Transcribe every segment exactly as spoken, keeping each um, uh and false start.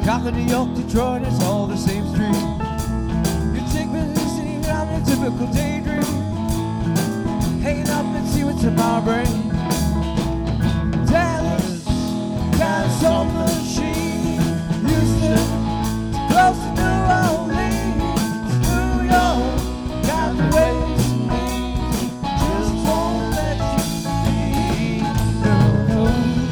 Gotham, New York, Detroit, it's all the same street. You take me sitting around a typical daydream, hanging up and see what's in my brain. Dallas, Castle machine, Houston, close to New Orleans, New York, got the ways to me, just won't let you be. No, no.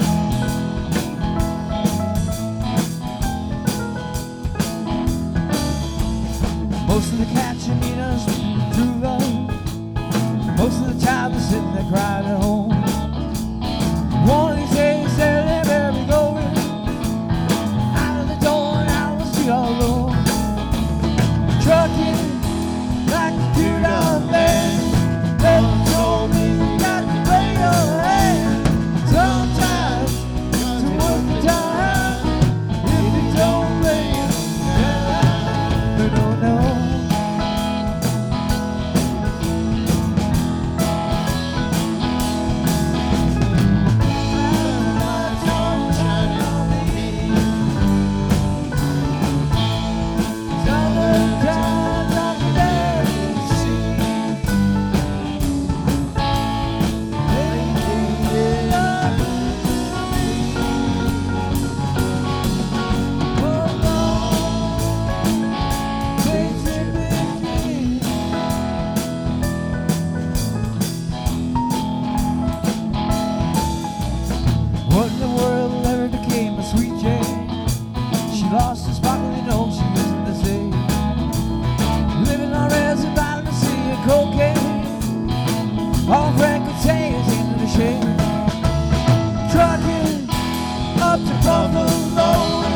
Most of the cats you meet us through love. Most of the time they're sitting there crying at home. One of these days they'll never be going out of the door and out of the street all alone. Trucking like a computer man. Never told me you got to play your hand. Sometimes it's worth the time if you don't play it. No, no, no. What in the world ever became a Sweet Jane? She lost her sparkle, you know she isn't the same. Living on resin, vitamin C and cocaine. All Frank could say is into the shade. Trucking up to Buffalo,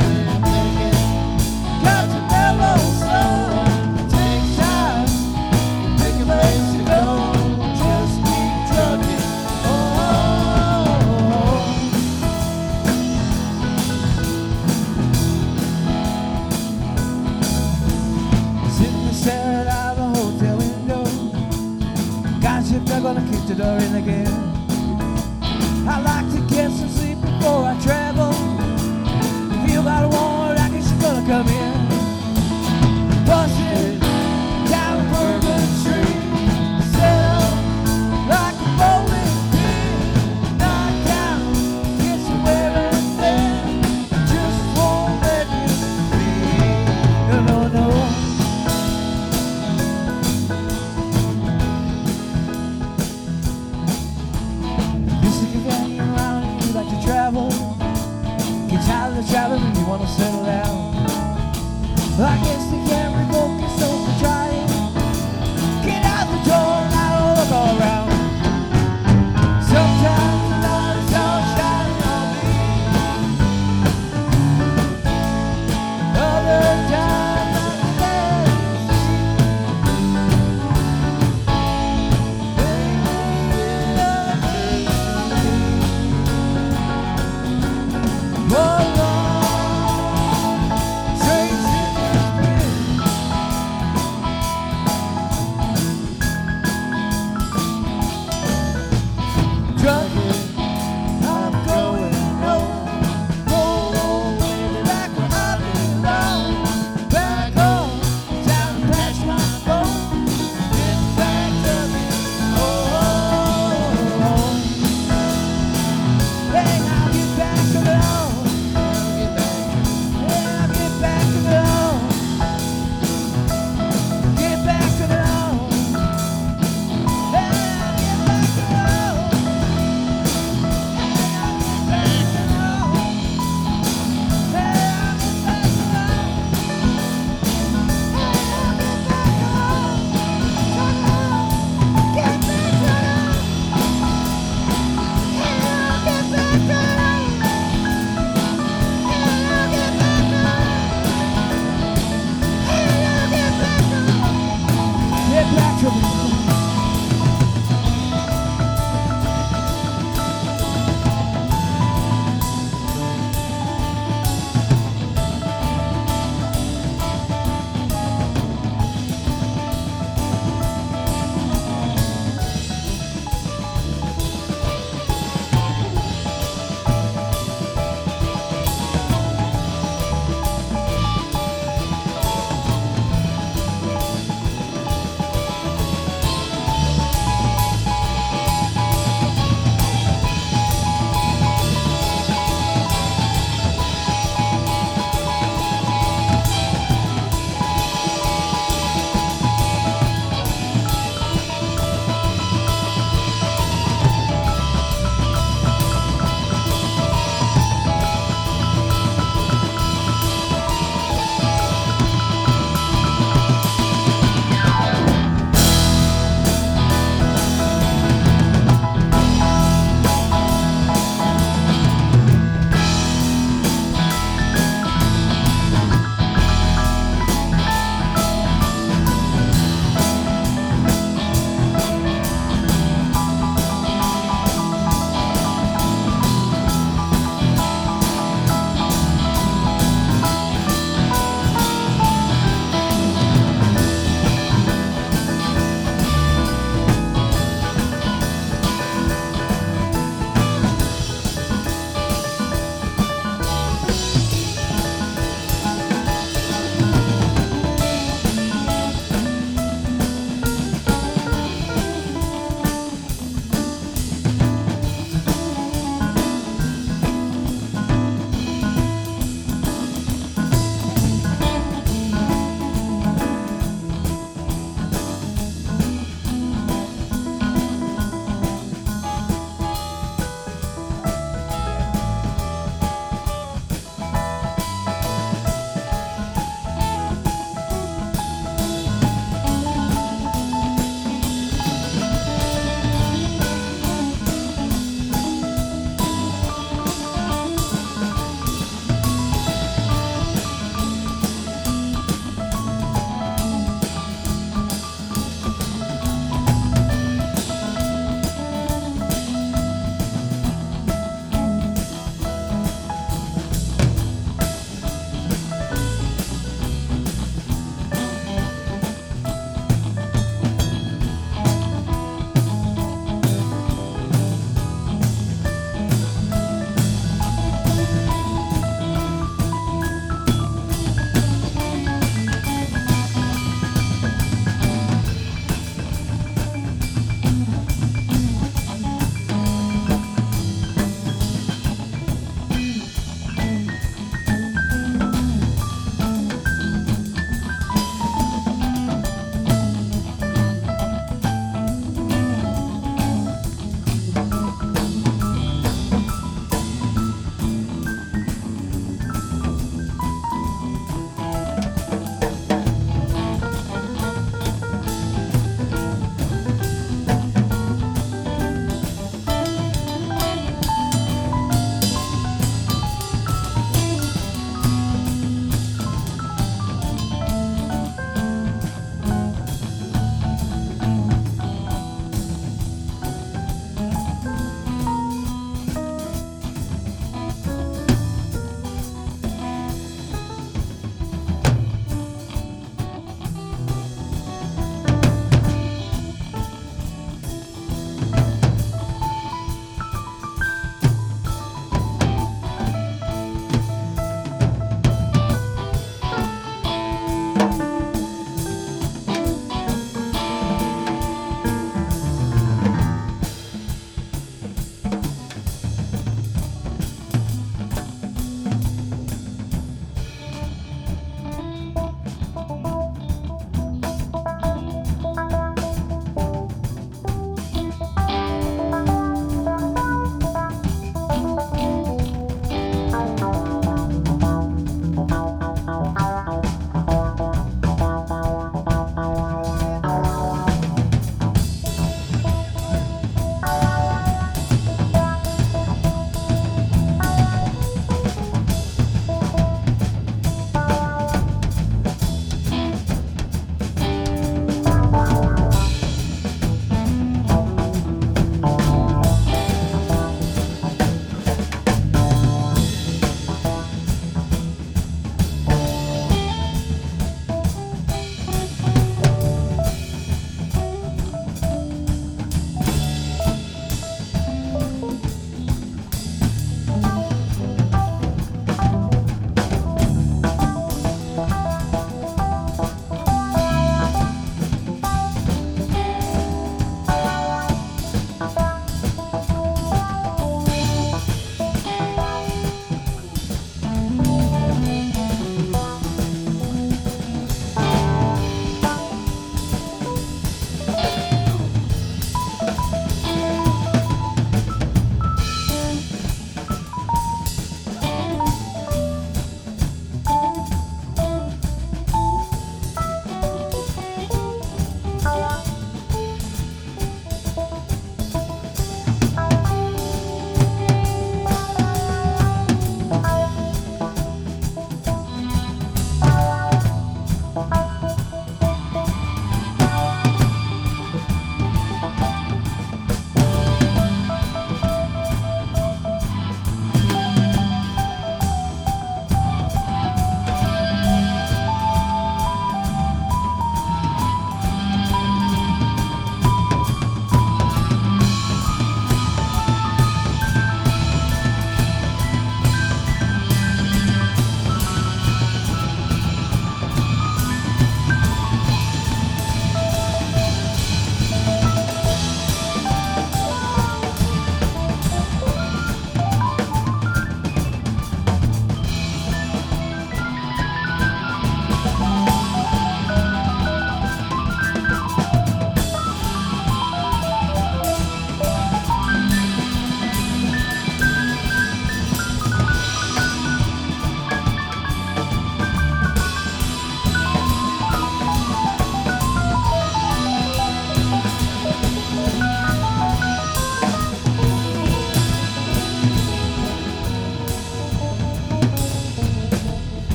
got to mellow slow. Takes time, pick a place to go. Just keep trucking. Oh. Staring out the hotel window, got shift, they're gonna kick the door in again. I like to get some sleep before I travel. Feel about a woman, I guess she's gonna come in. Busted down Bourbon Street, set up like a bowling pin. Knock down, get somewhere and then just won't let you be. No, no, no. Travel, get tired of traveling and you want to settle down. I guess they can't revoke you, so we try it. Get out the door and I don't look all around. Sometimes the light is all shining on me. Other times I'm glad to see. Baby, love me. Oh, Lord, trains in this bridge.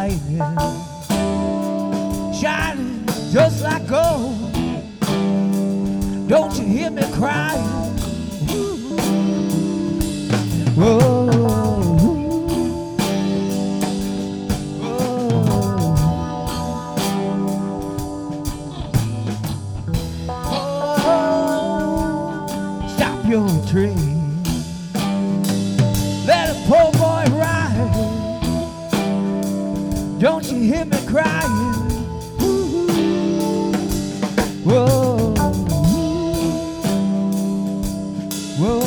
lightning, shining just like gold. Don't you hear me crying? Whoa, whoa. Stop your train. Let a poor boy ride. Don't you hear me crying? Whoa, whoa.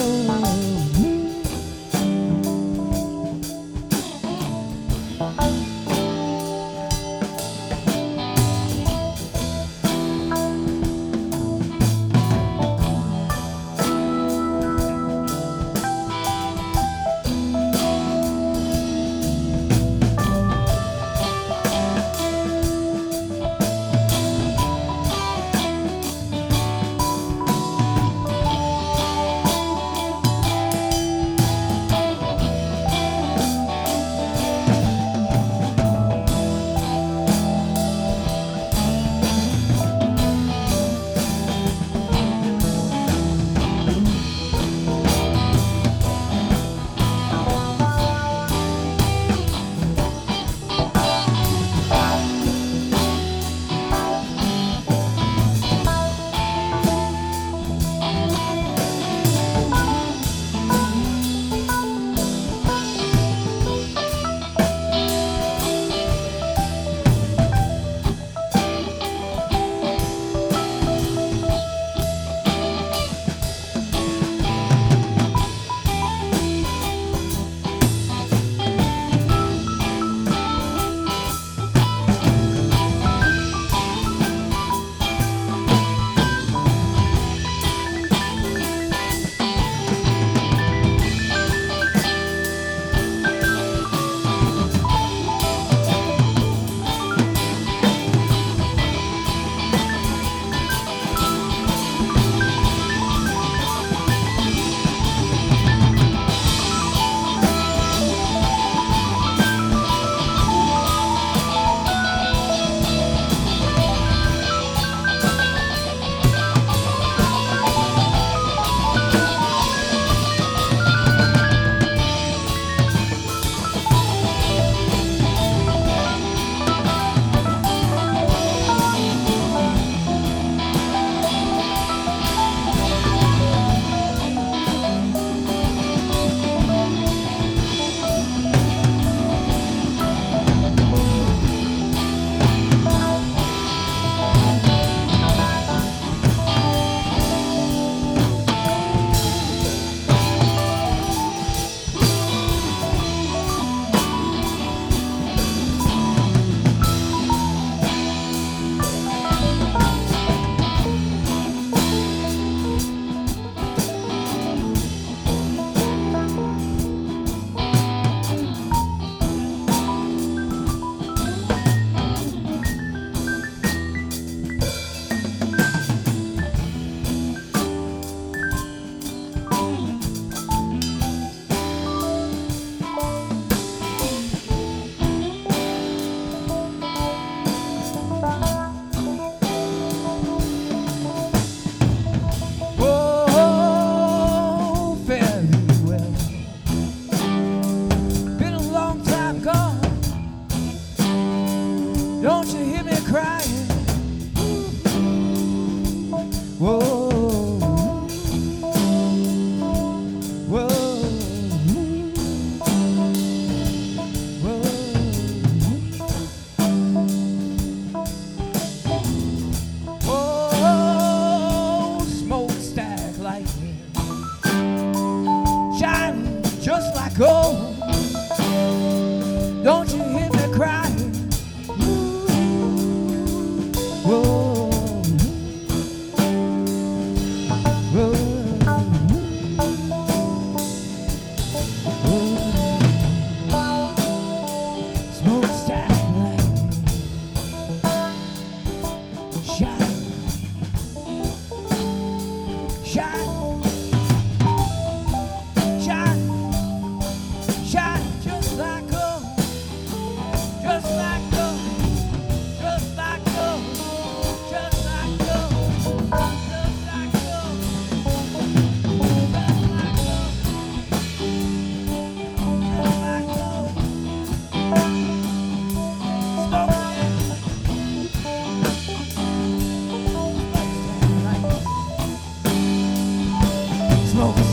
Don't you hear me crying? Whoa, whoa, whoa. Whoa, smokestack lightning, shining just like gold. Don't you hear me crying? Whoa, whoa, whoa. Smokestack lightning, shine, shine, shine, shine just like gold, just like smoke